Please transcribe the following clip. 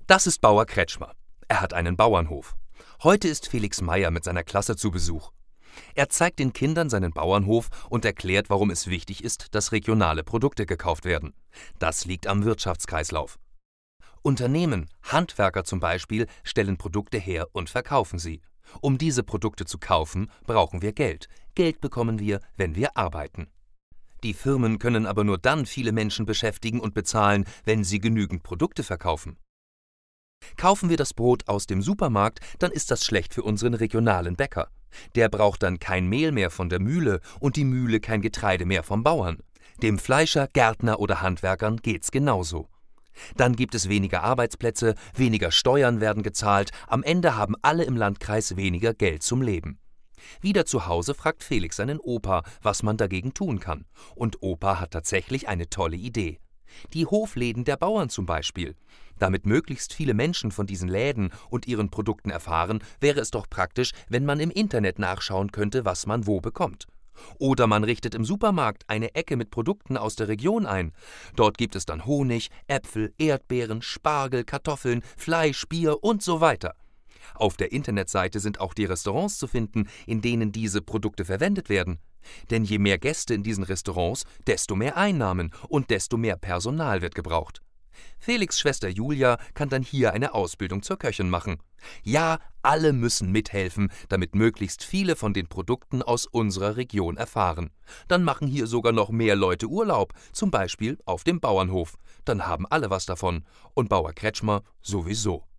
Das ist Bauer Kretschmer. Er hat einen Bauernhof. Heute ist Felix Meyer mit seiner Klasse zu Besuch. Er zeigt den Kindern seinen Bauernhof und erklärt, warum es wichtig ist, dass regionale Produkte gekauft werden. Das liegt am Wirtschaftskreislauf. Unternehmen, Handwerker zum Beispiel, stellen Produkte her und verkaufen sie. Um diese Produkte zu kaufen, brauchen wir Geld. Geld bekommen wir, wenn wir arbeiten. Die Firmen können aber nur dann viele Menschen beschäftigen und bezahlen, wenn sie genügend Produkte verkaufen. Kaufen wir das Brot aus dem Supermarkt, dann ist das schlecht für unseren regionalen Bäcker. Der braucht dann kein Mehl mehr von der Mühle und die Mühle kein Getreide mehr vom Bauern. Dem Fleischer, Gärtner oder Handwerkern geht's genauso. Dann gibt es weniger Arbeitsplätze, weniger Steuern werden gezahlt, am Ende haben alle im Landkreis weniger Geld zum Leben. Wieder zu Hause fragt Felix seinen Opa, was man dagegen tun kann. Und Opa hat tatsächlich eine tolle Idee. Die Hofläden der Bauern zum Beispiel. Damit möglichst viele Menschen von diesen Läden und ihren Produkten erfahren, wäre es doch praktisch, wenn man im Internet nachschauen könnte, was man wo bekommt. Oder man richtet im Supermarkt eine Ecke mit Produkten aus der Region ein. Dort gibt es dann Honig, Äpfel, Erdbeeren, Spargel, Kartoffeln, Fleisch, Bier und so weiter. Auf der Internetseite sind auch die Restaurants zu finden, in denen diese Produkte verwendet werden. Denn je mehr Gäste in diesen Restaurants, desto mehr Einnahmen und desto mehr Personal wird gebraucht. Felix' Schwester Julia kann dann hier eine Ausbildung zur Köchin machen. Ja, alle müssen mithelfen, damit möglichst viele von den Produkten aus unserer Region erfahren. Dann machen hier sogar noch mehr Leute Urlaub, zum Beispiel auf dem Bauernhof. Dann haben alle was davon und Bauer Kretschmer sowieso.